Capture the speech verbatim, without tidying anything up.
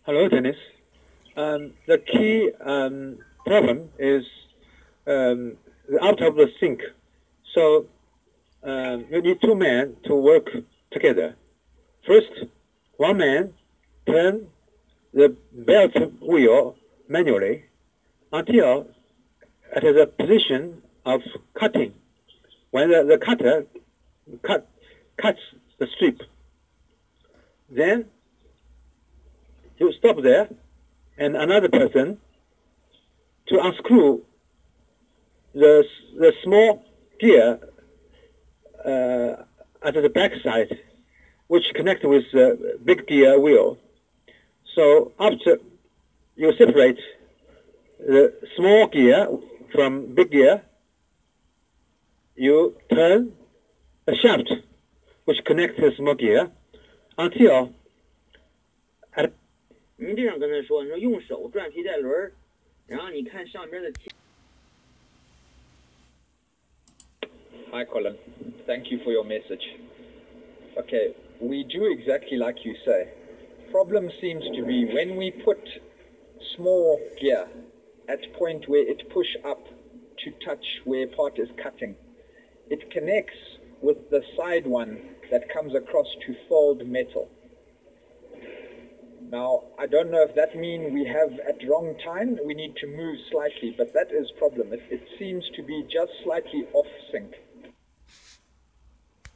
Hello, Dennis. Um, the key um, problem is um, out of the sync. So um, you need two men to work together. First, one man turn the belt wheel manually until it is a position of cutting. When the, the cutter cut, cuts the strip, then you stop there, and another person to unscrew the the small gear uh, at the back side, which connect with the big gear wheel. So after you separate the small gear from big gear, you turn the shaft, which connects the small gear, until at 您这样跟他说，你说用手转皮带轮，然后你看上边的。 Hi, Colin. Thank you for your message. Okay, we do exactly like you say. Problem seems to be when we put small gear at point where it push up to touch where part is cutting, it connects with the side one that comes across to fold metal. Now, I don't know if that means we have at wrong time, we need to move slightly, but that is problem. It, it seems to be just slightly off sync.